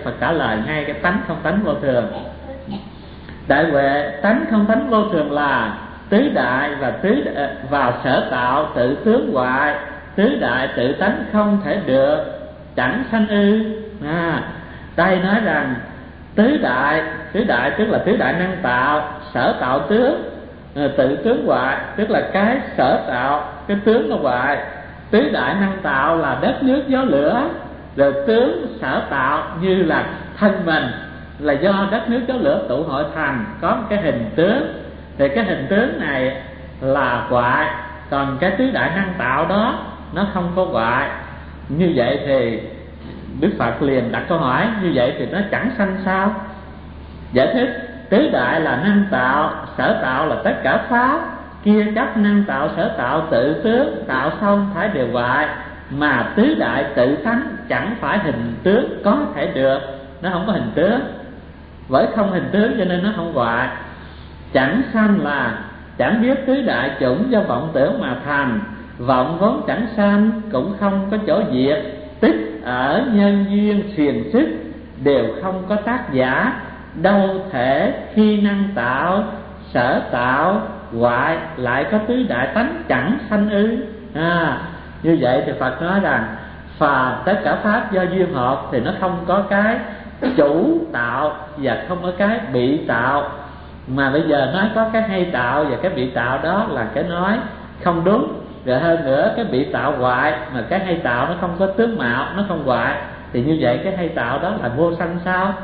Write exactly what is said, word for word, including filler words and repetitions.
Phật trả lời ngay cái tánh không tánh vô thường. Đại huệ tánh không tánh vô thường là tứ đại và tứ vào sở tạo tự tướng hoại, tứ đại tự tánh không thể được, chẳng sanh ư. À, đây nói rằng tứ đại, tứ đại tức là tứ đại năng tạo, sở tạo tướng, tự tướng hoại tức là cái sở tạo, cái tướng nó hoại. Tứ đại năng tạo là đất nước gió lửa, rồi tướng sở tạo như là thân mình là do đất nước gió lửa tụ hội thành, có một cái hình tướng. Thì cái hình tướng này là hoại, còn cái tứ đại năng tạo đó nó không có hoại. Như vậy thì Đức Phật liền đặt câu hỏi, như vậy thì nó chẳng sanh sao? Giải thích tứ đại là năng tạo, sở tạo là tất cả pháp, kia chấp năng tạo sở tạo tự tướng, tạo xong phải đều hoại, mà tứ đại tự tánh chẳng phải hình tướng có thể được, nó không có hình tướng, bởi không hình tướng cho nên nó không hoại. Chẳng sanh là chẳng biết tứ đại chủng do vọng tưởng mà thành, vọng vốn chẳng sanh cũng không có chỗ diệt, tức ở nhân duyên xiềng sức đều không có tác giả, đâu thể khi năng tạo sở tạo hoại lại có tứ đại tánh chẳng sanh ư. À, như vậy thì Phật nói rằng phàm tất cả pháp do duyên hợp thì nó không có cái chủ tạo và không có cái bị tạo, mà bây giờ nói có cái hay tạo và cái bị tạo đó là cái nói không đúng. Rồi hơn nữa cái bị tạo hoại mà cái hay tạo nó không có tướng mạo, nó không hoại, thì như vậy cái hay tạo đó là vô sanh sao?